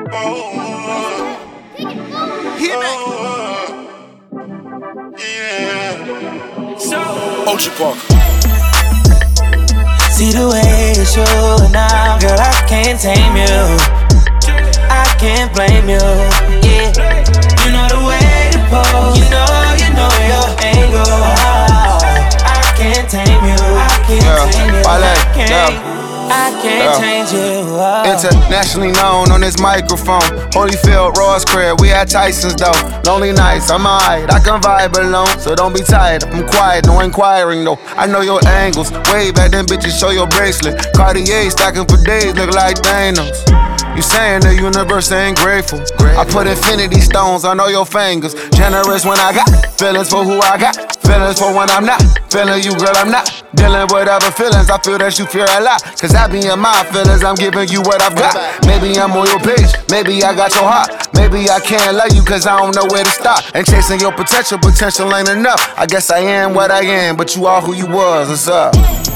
Ocean Park. See the way you're showing now, girl, I can't tame you. I can't blame you, yeah. You know the way to pose, you know your angle. I can't tame you, I can't tame you, I can't change you. Internationally known on this microphone. Holyfield, Ross Crib, we at Tyson's though. Lonely nights, I'm alright, I can vibe alone. So don't be tired, I'm quiet, no inquiring though. I know your angles, way back then bitches show your bracelet. Cartier stacking for days, look like Thanos. You saying the universe ain't grateful. I put infinity stones on all your fingers. Generous when I got feelings for who I got. Feelings for when I'm not feeling you, girl, I'm not dealing with other feelings. I feel that you fear a lot, cause I be in my feelings, I'm giving you what I've got. Maybe I'm on your page, maybe I got your heart. Maybe I can't love you cause I don't know where to stop. And chasing your potential ain't enough. I guess I am what I am, but you are who you was, what's up?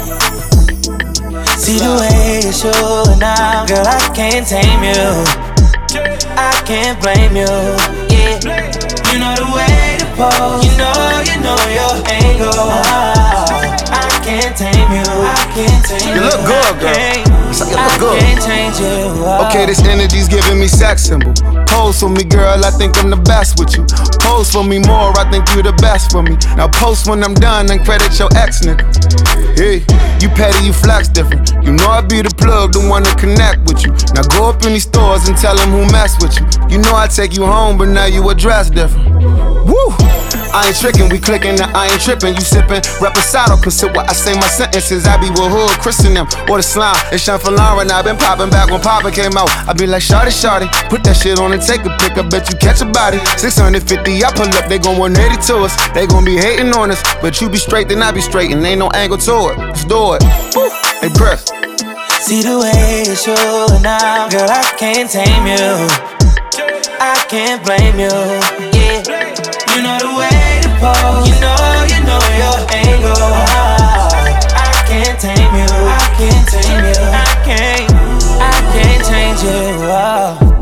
See the way you're showing now, girl, I can't tame you. I can't blame you, yeah. You know the way to pose, you know your angle. I can't tame you, I can't tame you. You look good, girl. I can't change you. Okay, this energy's giving me sex symbol. Pose for me, girl, I think I'm the best with you. Pose for me more, I think you the best for me. Now post when I'm done and credit your ex nigga. Hey, you petty, you flex different. You know I be the plug, the one to connect with you. Now go up in these stores and tell them who mess with you. You know I take you home, but now you address different. Woo! I ain't tricking, we clicking, now I ain't tripping. You sipping, reposado, consider what I say my sentences. I be with Hood, Chris and them, or the slime. It's Sean Fallara, I been popping back when Papa came out. I be like, shawty, put that shit on and take a pic. I bet you catch a body. 650, I pull up, they gon' 180 to us. They gon' be hating on us, but you be straight, then I be straight, and ain't no angle to it. Let's do it. Woo! Hey, Chris. See the way you're showing now, girl, I can't tame you. I can't blame you, yeah. You know the way to pose, you know your angle. I can't tame you, I can't tame you, I can't change you.